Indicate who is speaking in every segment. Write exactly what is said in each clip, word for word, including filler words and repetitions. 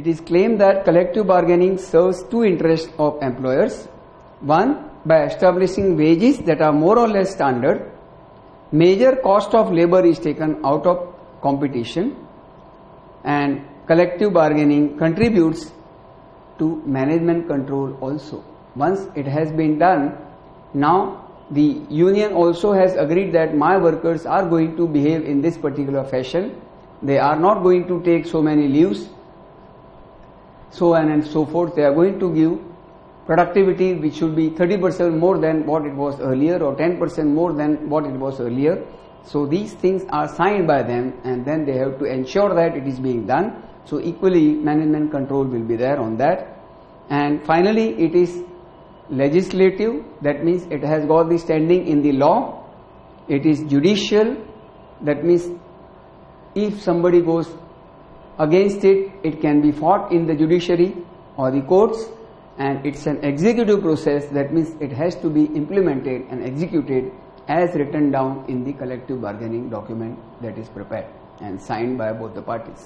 Speaker 1: it is claimed that collective bargaining serves two interests of employers. One, by establishing wages that are more or less standard, major cost of labor is taken out of competition, and collective bargaining contributes to management control also. Once it has been done, now the union also has agreed that my workers are going to behave in this particular fashion. They are not going to take so many leaves, so on and so forth. They are going to give productivity which should be thirty percent more than what it was earlier, or ten percent more than what it was earlier. So these things are signed by them, and then they have to ensure that it is being done. So equally management control will be there on that. And finally it is legislative, that means it has got the standing in the law. It is judicial, that means if somebody goes against it, it can be fought in the judiciary or the courts. And it's an executive process, that means it has to be implemented and executed as written down in the collective bargaining document that is prepared and signed by both the parties.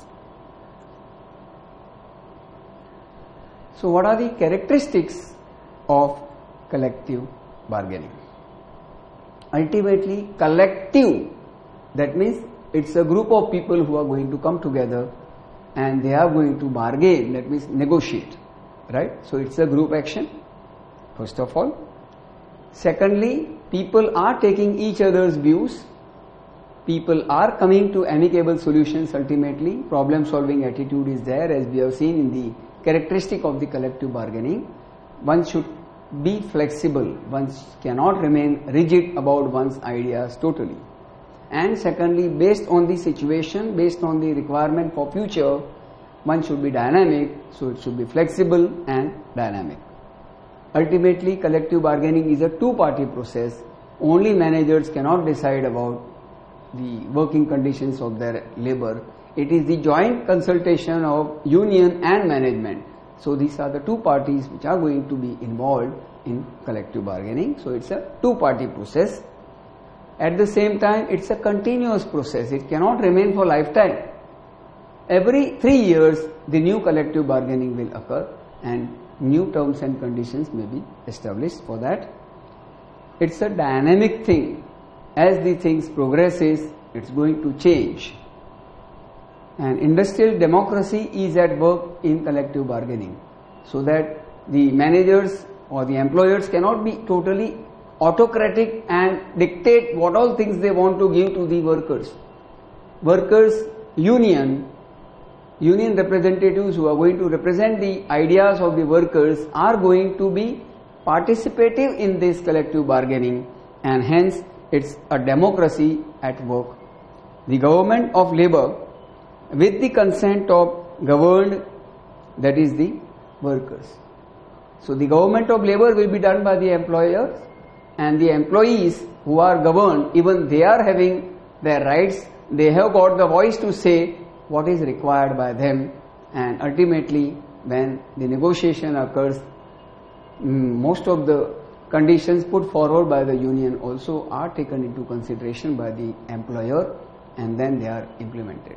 Speaker 1: So what are the characteristics of collective bargaining? Ultimately, collective, that means it's a group of people who are going to come together and they are going to bargain, that means negotiate, right? So it's a group action, first of all. Secondly, people are taking each other's views, people are coming to amicable solutions ultimately, problem solving attitude is there, as we have seen in the characteristic of the collective bargaining. One should be flexible, one cannot remain rigid about one's ideas totally. And secondly, based on the situation, based on the requirement for future, one should be dynamic, so it should be flexible and dynamic. Ultimately, collective bargaining is a two-party process. Only managers cannot decide about the working conditions of their labor. It is the joint consultation of union and management. So these are the two parties which are going to be involved in collective bargaining. So it's a two-party process. At the same time, it's a continuous process. It cannot remain for lifetime. Every three years, the new collective bargaining will occur and new terms and conditions may be established for that. It's a dynamic thing. As the things progresses, it's going to change. And industrial democracy is at work in collective bargaining, so that the managers or the employers cannot be totally autocratic and dictate what all things they want to give to the workers. Workers' union, union representatives who are going to represent the ideas of the workers are going to be participative in this collective bargaining, and hence it's a democracy at work. The government of labor, with the consent of governed, that is the workers. So the government of labor will be done by the employers, and the employees who are governed, even they are having their rights, they have got the voice to say what is required by them, and ultimately when the negotiation occurs, most of the conditions put forward by the union also are taken into consideration by the employer, and then they are implemented.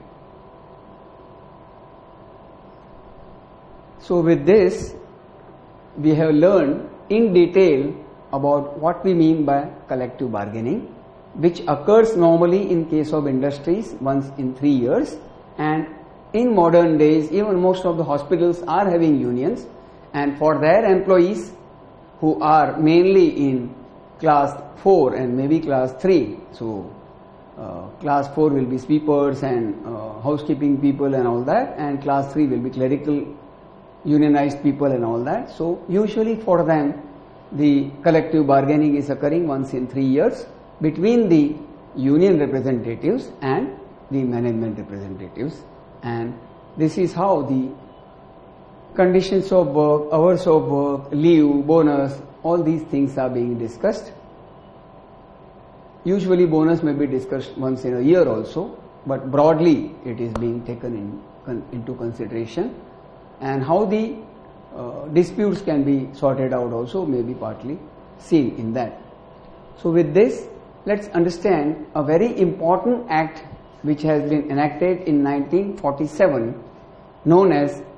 Speaker 1: So with this, we have learned in detail about what we mean by collective bargaining, which occurs normally in case of industries once in three years, and in modern days even most of the hospitals are having unions, and for their employees who are mainly in class four and maybe class three, so uh, class four will be sweepers and uh, housekeeping people and all that, and class three will be clerical unionized people and all that. So usually for them the collective bargaining is occurring once in three years between the union representatives and the management representatives, and this is how the conditions of work, hours of work, leave, bonus, all these things are being discussed. Usually bonus may be discussed once in a year also, but broadly it is being taken in, con, into consideration, and how the uh, disputes can be sorted out also may be partly seen in that. So with this, let's understand a very important act which has been enacted in nineteen forty-seven, known as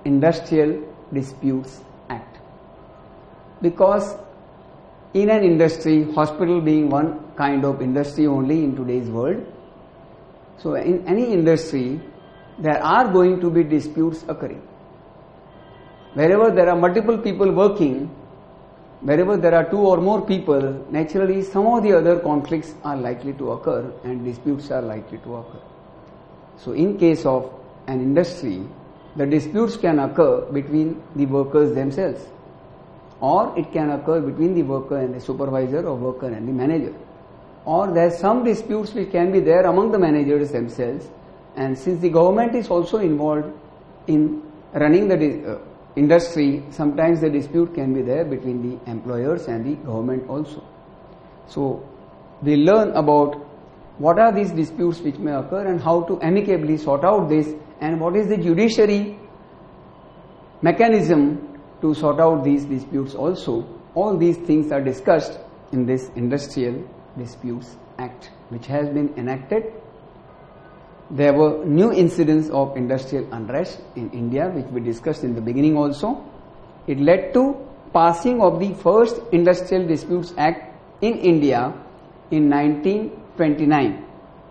Speaker 1: Industrial Disputes Act. Because in an industry, hospital being one kind of industry only in today's world, so in any industry, there are going to be disputes occurring. Wherever there are multiple people working, wherever there are two or more people, naturally some of the other conflicts are likely to occur and disputes are likely to occur. So in case of an industry, the disputes can occur between the workers themselves, or it can occur between the worker and the supervisor, or worker and the manager. Or there are some disputes which can be there among the managers themselves, and since the government is also involved in running the uh, industry, sometimes the dispute can be there between the employers and the government also. So we learn about what are these disputes which may occur and how to amicably sort out this, and what is the judiciary mechanism to sort out these disputes also. All these things are discussed in this Industrial Disputes Act, which has been enacted. There were new incidents of industrial unrest in India, which we discussed in the beginning also. It led to passing of the first Industrial Disputes Act in India in nineteen twenty-nine.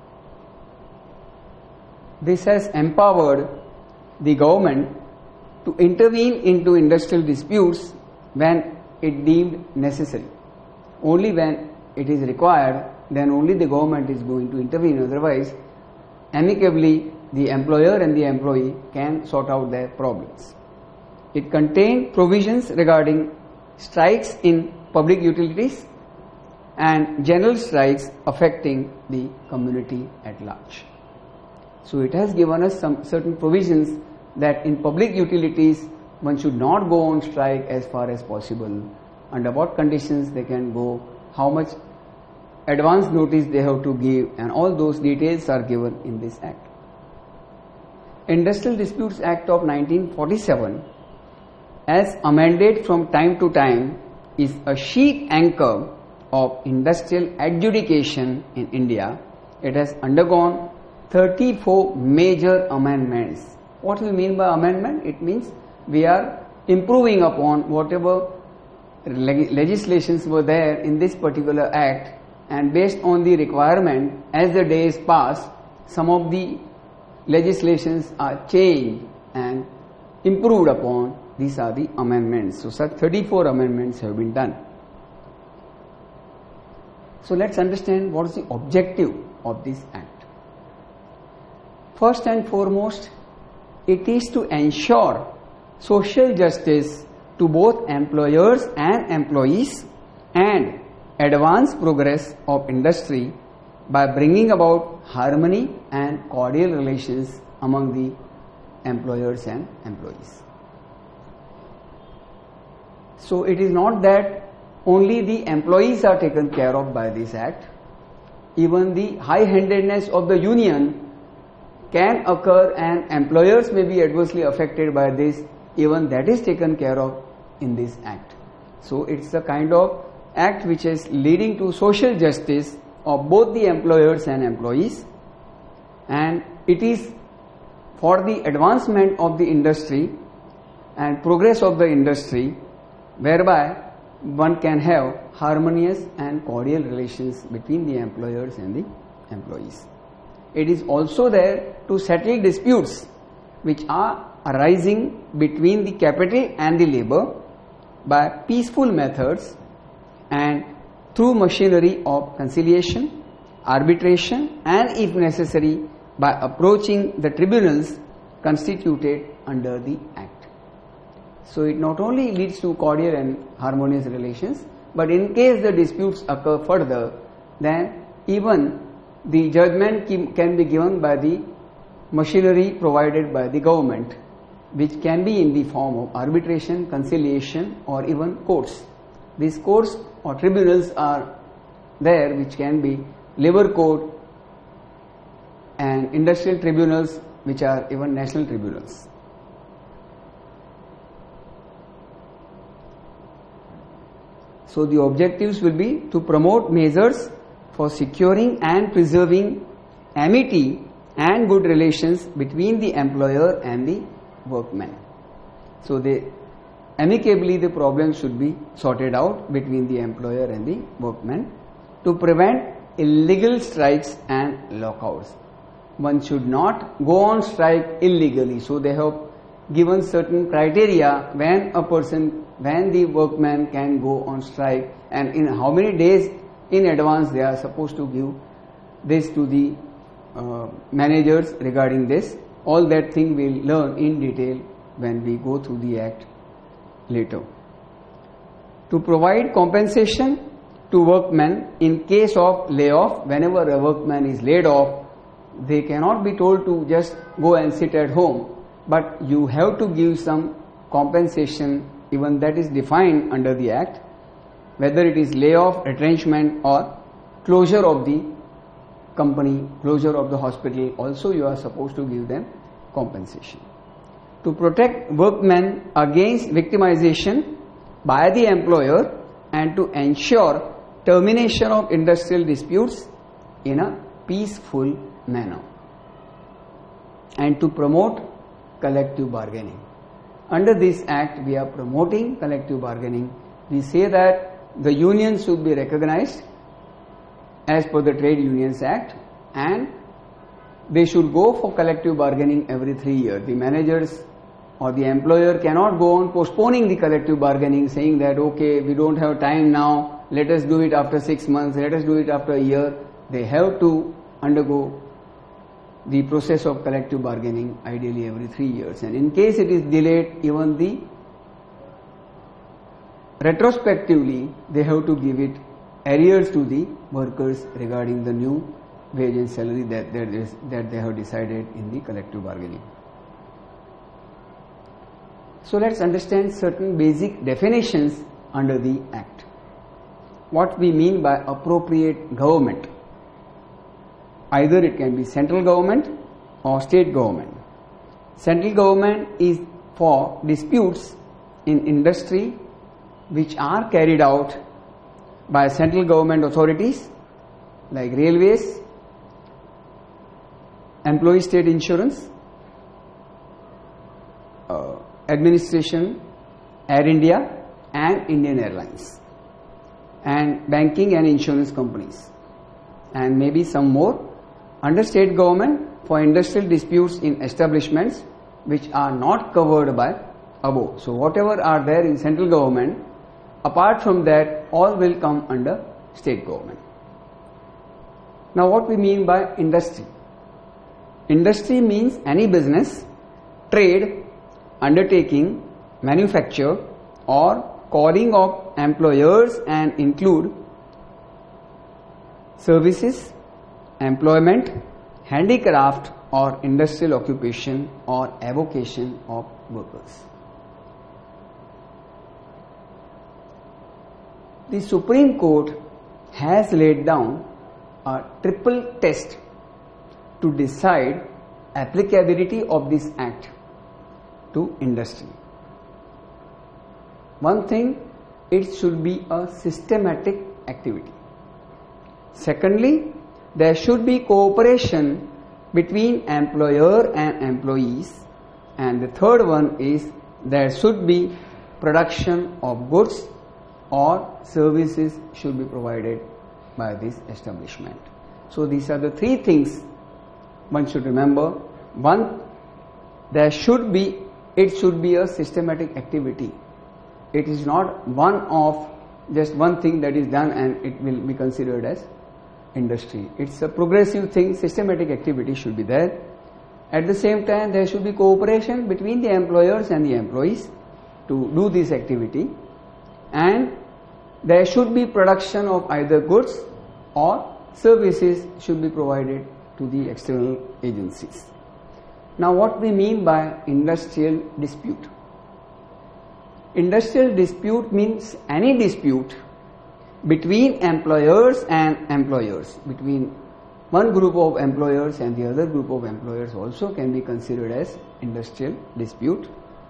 Speaker 1: This has empowered the government to intervene into industrial disputes when it deemed necessary. Only when it is required, then only the government is going to intervene. Otherwise, amicably the employer and the employee can sort out their problems. It contained provisions regarding strikes in public utilities and general strikes affecting the community at large. So it has given us some certain provisions that in public utilities one should not go on strike as far as possible, under what conditions they can go, how much advance notice they have to give, and all those details are given in this act. Industrial Disputes Act of nineteen forty-seven, as amended from time to time, is a sheet anchor of industrial adjudication in India. It has undergone thirty-four major amendments. What do we mean by amendment? It means we are improving upon whatever leg- legislations were there in this particular act, and based on the requirement, as the days pass, some of the legislations are changed and improved upon. These are the amendments. So such thirty-four amendments have been done. So let's understand what is the objective of this act. First and foremost, it is to ensure social justice to both employers and employees and advance progress of industry by bringing about harmony and cordial relations among the employers and employees. So it is not that only the employees are taken care of by this act. Even the high-handedness of the union can occur, and employers may be adversely affected by this. Even that is taken care of in this act. So it's a kind of act which is leading to social justice of both the employers and employees, and it is for the advancement of the industry and progress of the industry, whereby one can have harmonious and cordial relations between the employers and the employees. It is also there to settle disputes which are arising between the capital and the labor by peaceful methods and through machinery of conciliation, arbitration, and if necessary by approaching the tribunals constituted under the Act. So it not only leads to cordial and harmonious relations, but in case the disputes occur further, then even the judgment can be given by the machinery provided by the government, which can be in the form of arbitration, conciliation, or even courts. These courts or tribunals are there, which can be labor court and industrial tribunals, which are even national tribunals. So the objectives will be to promote measures for securing and preserving amity and good relations between the employer and the workman. So they amicably the problem should be sorted out between the employer and the workman to prevent illegal strikes and lockouts. One should not go on strike illegally. So they have given certain criteria when a person, when the workman can go on strike, and in how many days in advance they are supposed to give this to the uh, managers regarding this. All that thing we'll learn in detail when we go through the act later. To provide compensation to workmen in case of layoff, whenever a workman is laid off, they cannot be told to just go and sit at home, but you have to give some compensation, even that is defined under the act, whether it is layoff, retrenchment or closure of the company, closure of the hospital, also you are supposed to give them compensation. To protect workmen against victimization by the employer and to ensure termination of industrial disputes in a peaceful manner, and to promote collective bargaining. Under this act, we are promoting collective bargaining. We say that the unions should be recognized as per the Trade Unions Act, and they should go for collective bargaining every three years. The managers or the employer cannot go on postponing the collective bargaining, saying that okay, we don't have time now, let us do it after six months, let us do it after a year. They have to undergo the process of collective bargaining ideally every three years, and in case it is delayed, even the retrospectively they have to give it arrears to the workers regarding the new wage and salary that, that, is, that they have decided in the collective bargaining. So let's understand certain basic definitions under the act. What we mean by appropriate government. Either it can be central government or state government. Central government is for disputes in industry which are carried out by central government authorities like railways, employee state insurance, uh, administration, Air India and Indian Airlines, and banking and insurance companies, and maybe some more. Under state government, for industrial disputes in establishments which are not covered by above. So whatever are there in central government, apart from that, all will come under state government. Now what we mean by industry? Industry means any business, trade, undertaking, manufacture or calling of employers and include services, employment, handicraft or industrial occupation or avocation of workers. The Supreme Court has laid down a triple test to decide applicability of this act to industry. One thing, it should be a systematic activity. Secondly, there should be cooperation between employer and employees, and the third one is there should be production of goods or services should be provided by this establishment. So these are the three things one should remember. One, there should be, it should be a systematic activity. It is not one of just one thing that is done and it will be considered as industry. It's a progressive thing. Systematic activity should be there. At the same time, there should be cooperation between the employers and the employees to do this activity, and there should be production of either goods or services should be provided to the external agencies. Now what we mean by industrial dispute? Industrial dispute means any dispute between employers and employers, between one group of employers and the other group of employers also can be considered as industrial dispute.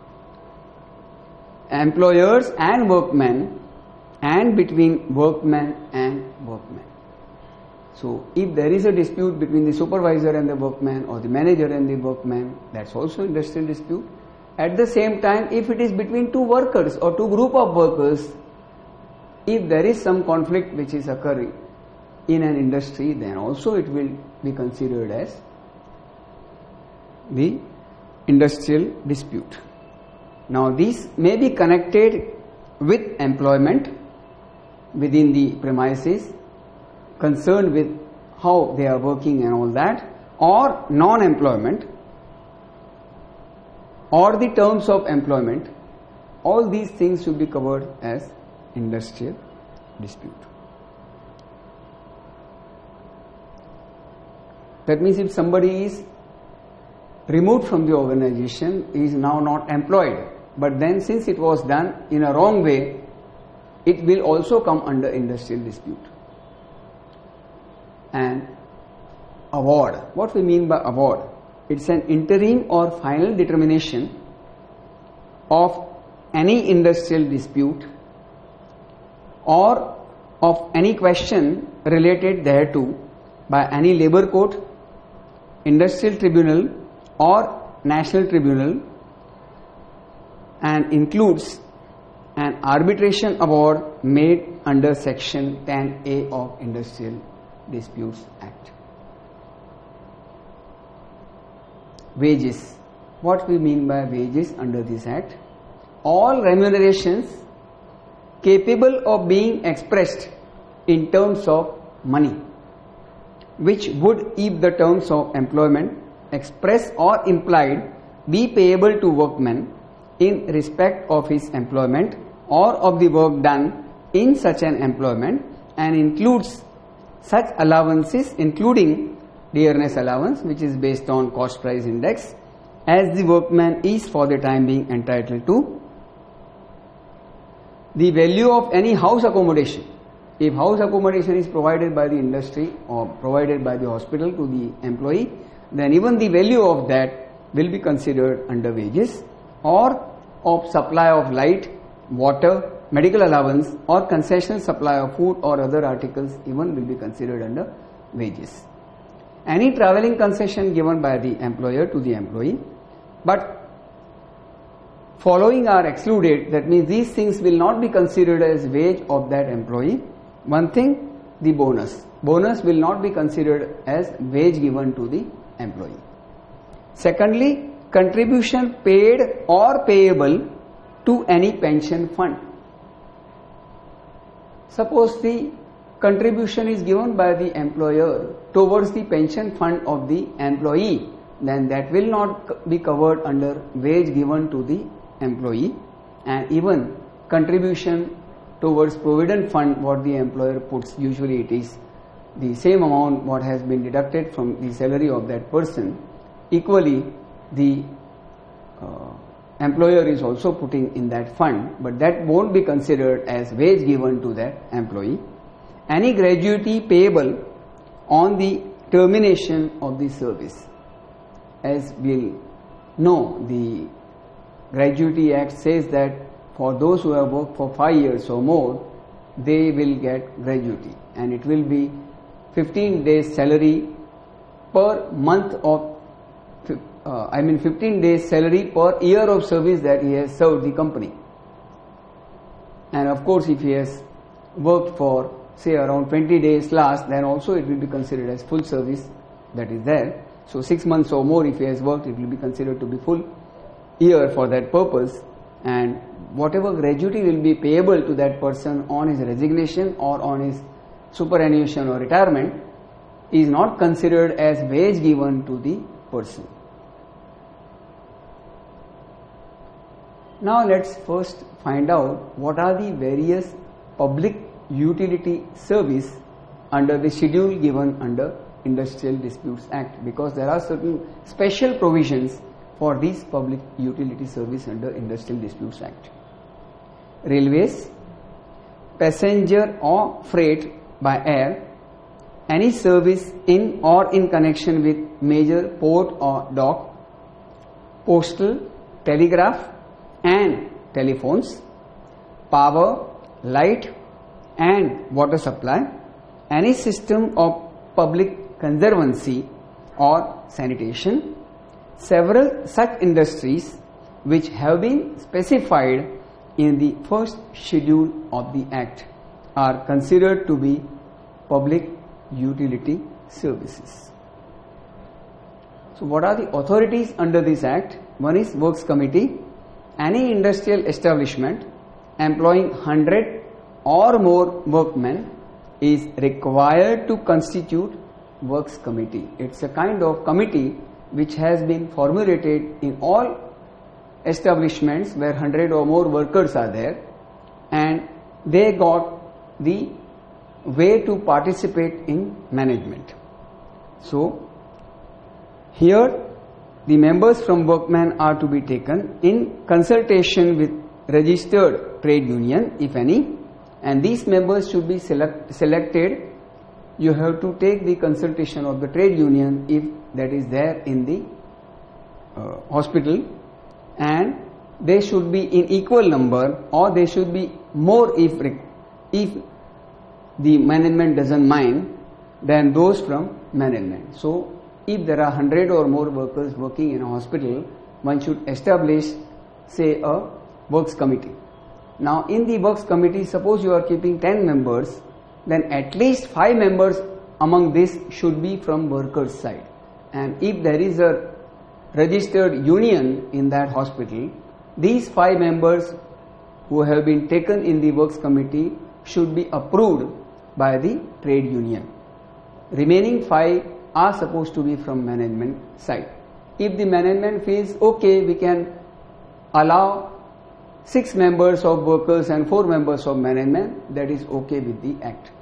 Speaker 1: Employers and workmen, and between workmen and workmen. So if there is a dispute between the supervisor and the workman or the manager and the workman, that's also industrial dispute. At the same time, if it is between two workers or two group of workers, if there is some conflict which is occurring in an industry, then also it will be considered as the industrial dispute. Now these may be connected with employment within the premises, concerned with how they are working and all that, or non-employment, or the terms of employment. All these things should be covered as industrial dispute. That means if somebody is removed from the organization, is now not employed, but then since it was done in a wrong way, it will also come under industrial dispute. And award. What we mean by award? It's an interim or final determination of any industrial dispute or of any question related thereto by any labor court, industrial tribunal or national tribunal, and includes an arbitration award made under section ten A of Industrial Disputes Act. Wages. What we mean by wages under this act? All remunerations capable of being expressed in terms of money, which would, if the terms of employment express or implied, be payable to workman in respect of his employment or of the work done in such an employment, and includes such allowances including dearness allowance, which is based on cost price index, as the workman is for the time being entitled to. The value of any house accommodation. If house accommodation is provided by the industry or provided by the hospital to the employee, then even the value of that will be considered under wages, or of supply of light, water, medical allowance, or concessional supply of food or other articles even will be considered under wages. Any travelling concession given by the employer to the employee, but following are excluded, that means these things will not be considered as wage of that employee. One thing, the bonus. Bonus will not be considered as wage given to the employee. Secondly, contribution paid or payable to any pension fund. Suppose the contribution is given by the employer towards the pension fund of the employee, then that will not be covered under wage given to the employee. And even contribution towards provident fund, what the employer puts, usually it is the same amount what has been deducted from the salary of that person. Equally, the uh, employer is also putting in that fund, but that won't be considered as wage given to that employee. Any gratuity payable on the termination of the service. As we know, the Gratuity Act says that for those who have worked for five years or more, they will get gratuity, and it will be fifteen days salary per month of, uh, I mean fifteen days salary per year of service that he has served the company. And of course, if he has worked for say around twenty days last, then also it will be considered as full service that is there. So six months or more if he has worked, it will be considered to be full year for that purpose, and whatever gratuity will be payable to that person on his resignation or on his superannuation or retirement is not considered as wage given to the person. Now let's first find out what are the various public utility service under the schedule given under Industrial Disputes Act, because there are certain special provisions for these public utility service under Industrial Disputes Act. Railways, passenger or freight by air, any service in or in connection with major port or dock, postal, telegraph and telephones, power, light and water supply, any system of public conservancy or sanitation. Several such industries which have been specified in the first schedule of the Act are considered to be public utility services. So what are the authorities under this Act? One is Works Committee. Any industrial establishment employing one hundred or more workmen is required to constitute Works Committee. It's a kind of committee which has been formulated in all establishments where one hundred or more workers are there, and they got the way to participate in management. So here the members from workmen are to be taken in consultation with registered trade union, if any, and these members should be select, selected. You have to take the consultation of the trade union if that is there in the uh, hospital, and they should be in equal number, or they should be more if if the management doesn't mind than those from management. So if there are one hundred or more workers working in a hospital, one should establish, say, a works committee. Now in the works committee, suppose you are keeping ten members, then at least five members among this should be from workers' side. And if there is a registered union in that hospital, these five members who have been taken in the works committee should be approved by the trade union. Remaining five are supposed to be from management side. If the management feels okay, we can allow six members of workers and four members of management, that is okay with the Act.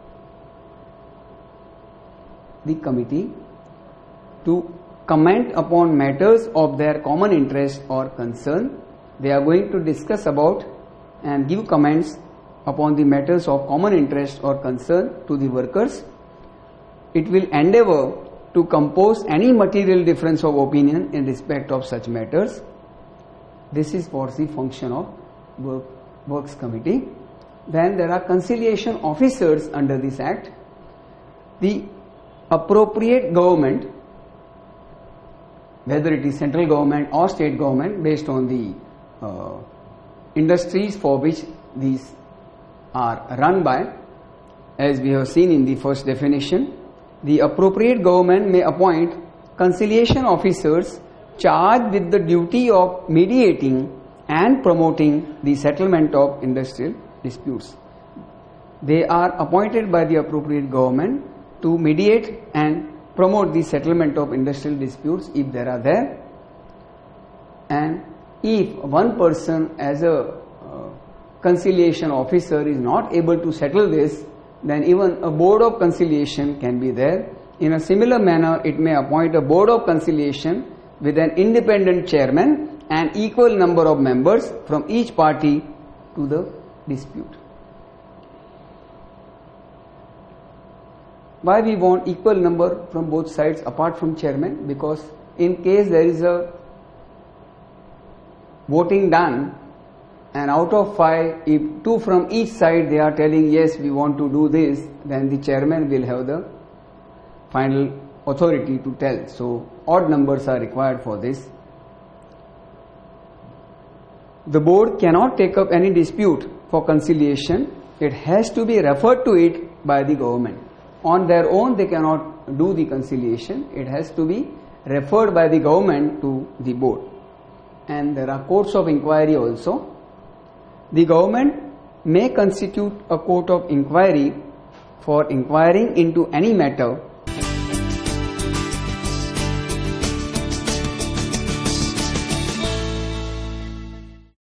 Speaker 1: The committee to comment upon matters of their common interest or concern. They are going to discuss about and give comments upon the matters of common interest or concern to the workers. It will endeavor to compose any material difference of opinion in respect of such matters. This is for the function of work, Works Committee. Then there are conciliation officers under this Act. The appropriate government, whether it is central government or state government, based on the uh, industries for which these are run by, as we have seen in the first definition, the appropriate government may appoint conciliation officers charged with the duty of mediating and promoting the settlement of industrial disputes. They are appointed by the appropriate government to mediate and promote the settlement of industrial disputes if there are there. And if one person as a uh, conciliation officer is not able to settle this, then even a board of conciliation can be there. In a similar manner, it may appoint a board of conciliation with an independent chairman and equal number of members from each party to the dispute. Why we want equal number from both sides apart from chairman? Because in case there is a voting done, and out of five, if two from each side they are telling yes, we want to do this, then the chairman will have the final authority to tell. So odd numbers are required for this. The board cannot take up any dispute for conciliation. It has to be referred to it by the government. On their own they cannot do the conciliation. It has to be referred by the government to the board. And there are courts of inquiry also. The government may constitute a court of inquiry for inquiring into any matter